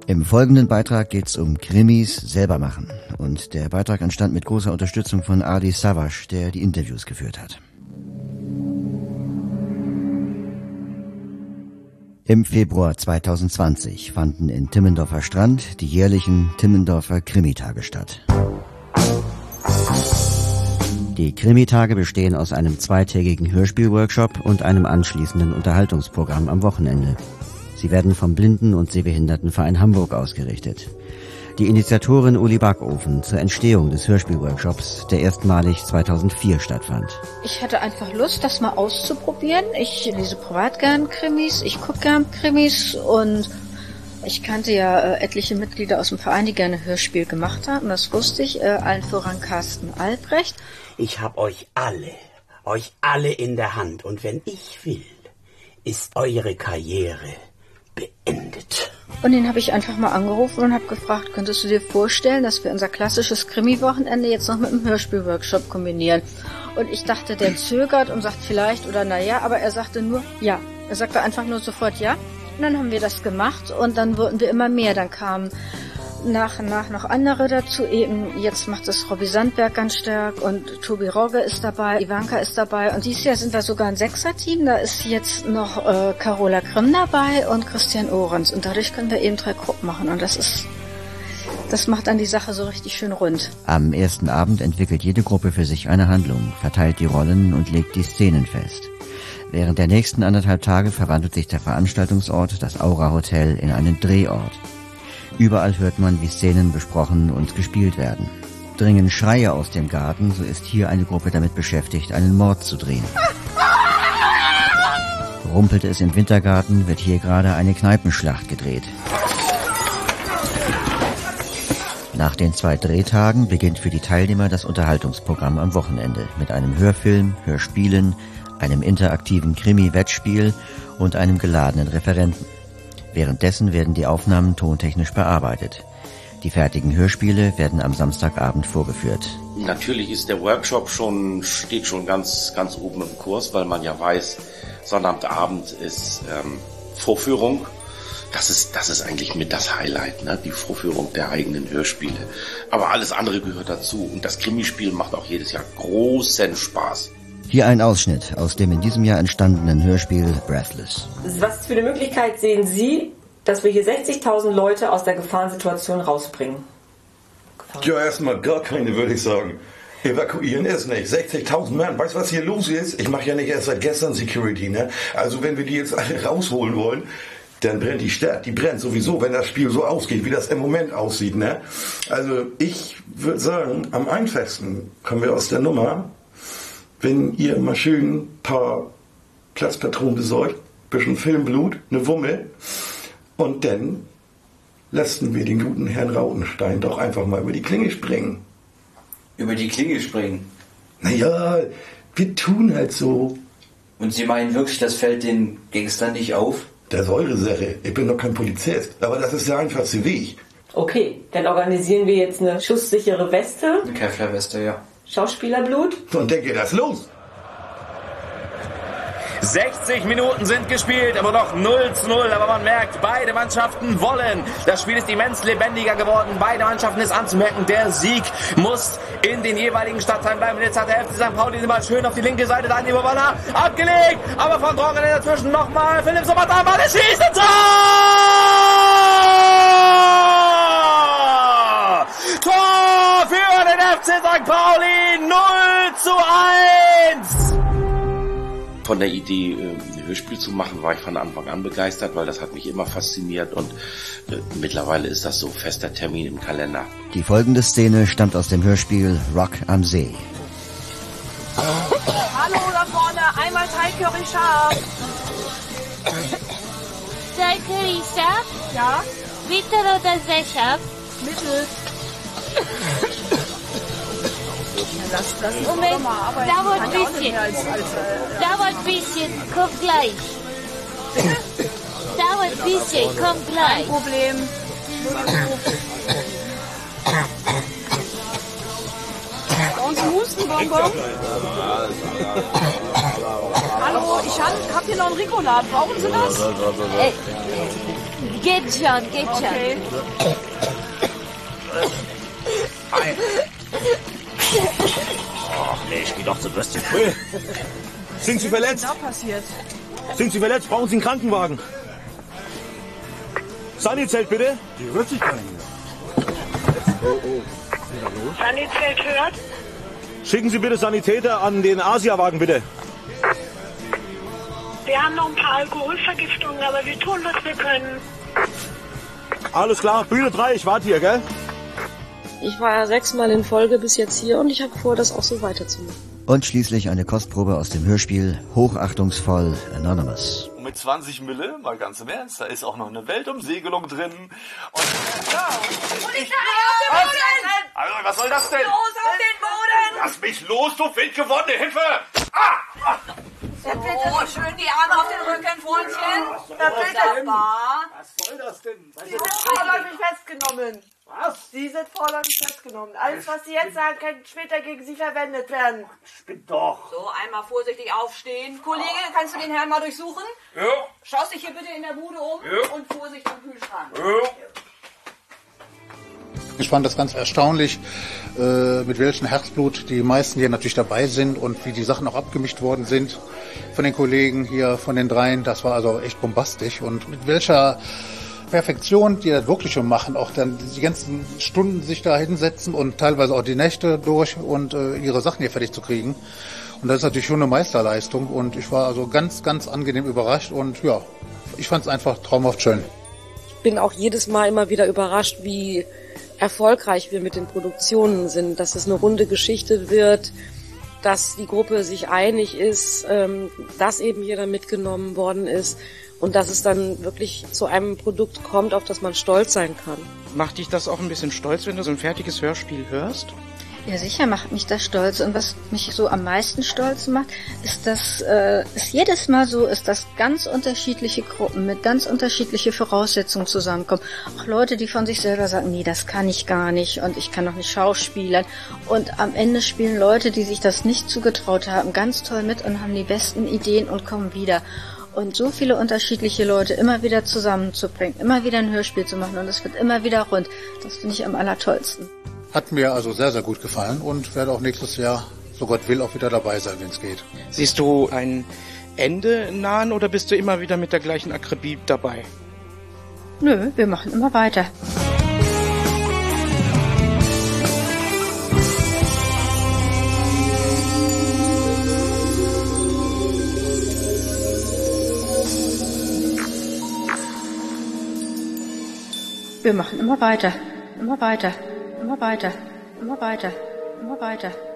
Im folgenden Beitrag geht es um Krimis selber machen. Und der Beitrag entstand mit großer Unterstützung von Adi Savas, der die Interviews geführt hat. Im Februar 2020 fanden in Timmendorfer Strand die jährlichen Timmendorfer Krimitage statt. Die Krimitage bestehen aus einem zweitägigen Hörspielworkshop und einem anschließenden Unterhaltungsprogramm am Wochenende. Sie werden vom Blinden- und Sehbehindertenverein Hamburg ausgerichtet. Die Initiatorin Uli Backofen zur Entstehung des Hörspielworkshops, der erstmalig 2004 stattfand. Ich hatte einfach Lust, das mal auszuprobieren. Ich lese privat gern Krimis, ich gucke gern Krimis und ich kannte ja etliche Mitglieder aus dem Verein, die gerne Hörspiel gemacht haben. Das wusste ich, allen voran Carsten Albrecht. Ich hab euch alle in der Hand. Und wenn ich will, ist eure Karriere beendet. Und den habe ich einfach mal angerufen und habe gefragt, könntest du dir vorstellen, dass wir unser klassisches Krimi-Wochenende jetzt noch mit einem Hörspiel-Workshop kombinieren? Und ich dachte, der zögert und sagt vielleicht oder naja, aber er sagte nur ja. Er sagte einfach nur sofort ja. Und dann haben wir das gemacht und dann wurden wir immer mehr. Dann kamen nach und nach noch andere dazu. Eben jetzt macht es Robby Sandberg ganz stark und Tobi Rogge ist dabei, Ivanka ist dabei. Und dieses Jahr sind wir sogar ein Sechser-Team. Da ist jetzt noch Carola Grimm dabei und Christian Ohrens. Und dadurch können wir eben 3 Gruppen machen. Und das macht dann die Sache so richtig schön rund. Am ersten Abend entwickelt jede Gruppe für sich eine Handlung, verteilt die Rollen und legt die Szenen fest. Während der nächsten 1,5 Tage verwandelt sich der Veranstaltungsort, das Aura Hotel, in einen Drehort. Überall hört man, wie Szenen besprochen und gespielt werden. Dringen Schreie aus dem Garten, so ist hier eine Gruppe damit beschäftigt, einen Mord zu drehen. Rumpelt es im Wintergarten, wird hier gerade eine Kneipenschlacht gedreht. Nach den 2 Drehtagen beginnt für die Teilnehmer das Unterhaltungsprogramm am Wochenende mit einem Hörfilm, Hörspielen, einem interaktiven Krimi-Wettspiel und einem geladenen Referenten. Währenddessen werden die Aufnahmen tontechnisch bearbeitet. Die fertigen Hörspiele werden am Samstagabend vorgeführt. Natürlich ist der Workshop steht schon ganz oben im Kurs, weil man ja weiß, Sonnabendabend ist Vorführung. Das ist eigentlich mit das Highlight, ne? Die Vorführung der eigenen Hörspiele. Aber alles andere gehört dazu. Und das Krimispiel macht auch jedes Jahr großen Spaß. Hier ein Ausschnitt aus dem in diesem Jahr entstandenen Hörspiel Breathless. Was für eine Möglichkeit sehen Sie, dass wir hier 60.000 Leute aus der Gefahrensituation rausbringen? Ja, erstmal gar keine, würde ich sagen. Evakuieren ist nicht. 60.000 Mann. Weißt du, was hier los ist? Ich mache ja nicht erst seit gestern Security, ne? Also wenn wir die jetzt alle rausholen wollen, dann brennt die Stadt. Die brennt sowieso, wenn das Spiel so ausgeht, wie das im Moment aussieht, ne? Also ich würde sagen, am einfachsten kommen wir aus der Nummer, wenn ihr mal schön ein paar Platzpatronen besorgt, ein bisschen Filmblut, eine Wumme und dann lassen wir den guten Herrn Rautenstein doch einfach mal über die Klinge springen. Über die Klinge springen? Naja, wir tun halt so. Und Sie meinen wirklich, das fällt den Gangstern nicht auf? Das ist eure Sache. Ich bin doch kein Polizist. Aber das ist der einfachste Weg. Okay, dann organisieren wir jetzt eine schusssichere Weste. Eine Kevlar-Weste, ja. Schauspielerblut. Und dann geht das los. 60 Minuten sind gespielt, aber noch 0:0. Aber man merkt, beide Mannschaften wollen. Das Spiel ist immens lebendiger geworden. Beide Mannschaften ist anzumerken. Der Sieg muss in den jeweiligen Stadtteilen bleiben. Jetzt hat der FC St. Pauli den Ball schön auf die linke Seite. Dann die Balla abgelegt. Aber von Trocken dazwischen nochmal. Philipp Sommertal, Ball, er schießt ins Tor! Tor für den FC St. Pauli. 0:1. Von der Idee, ein Hörspiel zu machen, war ich von Anfang an begeistert, weil das hat mich immer fasziniert und mittlerweile ist das so fester Termin im Kalender. Die folgende Szene stammt aus dem Hörspiel Rock am See. Hallo da vorne, einmal Thai Curry scharf. Thai Curry scharf? Ja. Bitter oder sehr scharf? Mittel. Das Moment, dauert ein bisschen. Dauert ein bisschen, komm gleich. Dauert ein bisschen, komm gleich. Kein Problem. Bei uns Hustenbonbon. Hallo, ich hab hier noch einen Ricola. Brauchen Sie das? Geht schon, geht Okay. Hi. Ach nee, ich geh doch zu Würstchen. Sind Sie verletzt? Was ist da passiert? Sind Sie verletzt? Brauchen Sie einen Krankenwagen? Sanizelt bitte. Die rührt sich gar nicht mehr. Sanität hört? Schicken Sie bitte Sanitäter an den Asia-Wagen bitte. Wir haben noch ein paar Alkoholvergiftungen, aber wir tun, was wir können. Alles klar, Bühne 3, ich warte hier, gell? Ich war ja 6-mal in Folge bis jetzt hier und ich habe vor, das auch so weiterzumachen. Und schließlich eine Kostprobe aus dem Hörspiel Hochachtungsvoll Anonymous. Und mit 20 Mille, mal ganz im Ernst, da ist auch noch eine Weltumsegelung drin. Und also, was soll das denn? Los auf den Boden! Lass mich los, du wildgewordene Hilfe! Oh, schön die Arme auf den Rücken, Freundchen. Na bitte. Was soll das denn? Sie sind vorläufig festgenommen. Was? Sie sind vorläufig festgenommen. Alles, was Sie jetzt sagen, kann später gegen Sie verwendet werden. Spinnt doch. So, einmal vorsichtig aufstehen. Kollege, kannst du den Herrn mal durchsuchen? Ja. Schaust dich hier bitte in der Bude um Ja. und Vorsicht am Kühlschrank. Ja. Ich fand das ganz erstaunlich, mit welchem Herzblut die meisten hier natürlich dabei sind und wie die Sachen auch abgemischt worden sind von den Kollegen hier, von den dreien. Das war also echt bombastisch und mit welcher Perfektion die das wirklich schon machen, auch dann die ganzen Stunden sich da hinsetzen und teilweise auch die Nächte durch und ihre Sachen hier fertig zu kriegen. Und das ist natürlich schon eine Meisterleistung und ich war also ganz, ganz angenehm überrascht und ja, ich fand es einfach traumhaft schön. Ich bin auch jedes Mal immer wieder überrascht, wie erfolgreich wir mit den Produktionen sind, dass es eine runde Geschichte wird, dass die Gruppe sich einig ist, dass eben jeder mitgenommen worden ist und dass es dann wirklich zu einem Produkt kommt, auf das man stolz sein kann. Macht dich das auch ein bisschen stolz, wenn du so ein fertiges Hörspiel hörst? Ja, sicher macht mich das stolz. Und was mich so am meisten stolz macht, ist, dass es jedes Mal so ist, dass ganz unterschiedliche Gruppen mit ganz unterschiedlichen Voraussetzungen zusammenkommen. Auch Leute, die von sich selber sagen, nee, das kann ich gar nicht und ich kann noch nicht schauspielern. Und am Ende spielen Leute, die sich das nicht zugetraut haben, ganz toll mit und haben die besten Ideen und kommen wieder. Und so viele unterschiedliche Leute immer wieder zusammenzubringen, immer wieder ein Hörspiel zu machen und es wird immer wieder rund, das finde ich am allertollsten. Hat mir also sehr, sehr gut gefallen und werde auch nächstes Jahr, so Gott will, auch wieder dabei sein, wenn es geht. Siehst du ein Ende nahen oder bist du immer wieder mit der gleichen Akribie dabei? Nö, wir machen immer weiter. Wir machen immer weiter, immer weiter, immer weiter, immer weiter, immer weiter.